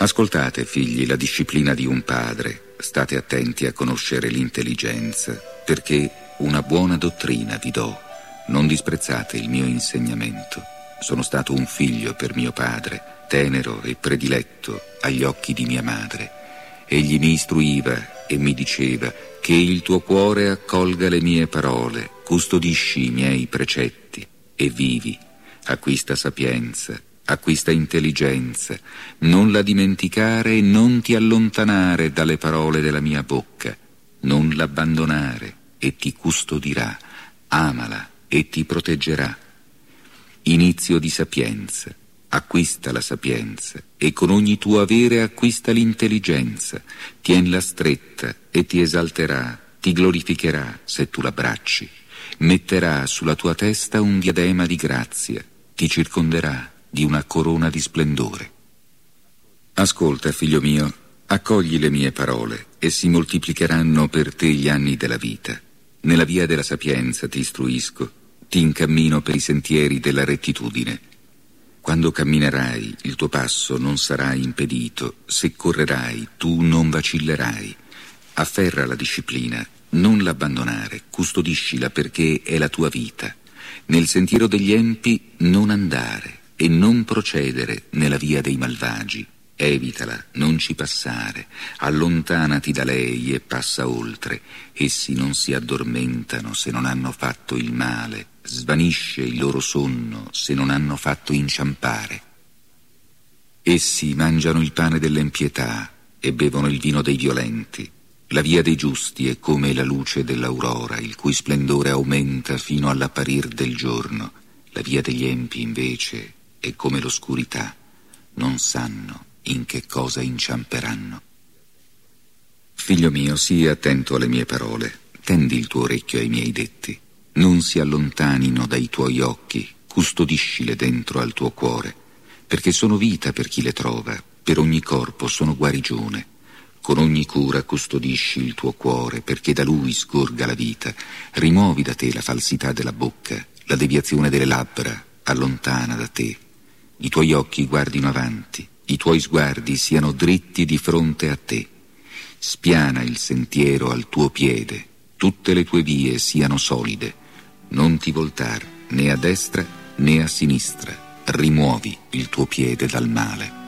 Ascoltate, figli, la disciplina di un padre, state attenti a conoscere l'intelligenza, perché una buona dottrina vi do, non disprezzate il mio insegnamento. Sono stato un figlio per mio padre, tenero e prediletto agli occhi di mia madre. Egli mi istruiva e mi diceva che il tuo cuore accolga le mie parole, custodisci i miei precetti e vivi. Acquista sapienza, acquista intelligenza, non la dimenticare e non ti allontanare dalle parole della mia bocca, non l'abbandonare e ti custodirà, amala e ti proteggerà. Inizio di sapienza, acquista la sapienza e con ogni tuo avere acquista l'intelligenza, tienla stretta e ti esalterà, ti glorificherà se tu l'abbracci, metterà sulla tua testa un diadema di grazia, ti circonderà di una corona di splendore. Ascolta, figlio mio, accogli le mie parole e si moltiplicheranno per te gli anni della vita. Nella via della sapienza ti istruisco, ti incammino per i sentieri della rettitudine. Quando camminerai, il tuo passo non sarà impedito, se correrai, tu non vacillerai. Afferra la disciplina, non l'abbandonare, custodiscila perché è la tua vita. Nel sentiero degli empi non andare e non procedere nella via dei malvagi. Evitala, non ci passare, allontanati da lei e passa oltre. Essi non si addormentano se non hanno fatto il male, svanisce il loro sonno se non hanno fatto inciampare. Essi mangiano il pane dell'empietà e bevono il vino dei violenti. La via dei giusti è come la luce dell'aurora, il cui splendore aumenta fino all'apparir del giorno. La via degli empi, invece, è come l'oscurità, non sanno in che cosa inciamperanno. Figlio mio, sii attento alle mie parole, tendi il tuo orecchio ai miei detti, non si allontanino dai tuoi occhi, custodiscile dentro al tuo cuore, perché sono vita per chi le trova, per ogni corpo sono guarigione. Con ogni cura custodisci il tuo cuore, perché da lui scorga la vita. Rimuovi da te la falsità della bocca, la deviazione delle labbra, allontana da te. I tuoi occhi guardino avanti, i tuoi sguardi siano dritti di fronte a te. Spiana il sentiero al tuo piede, tutte le tue vie siano solide. Non ti voltar né a destra né a sinistra, rimuovi il tuo piede dal male.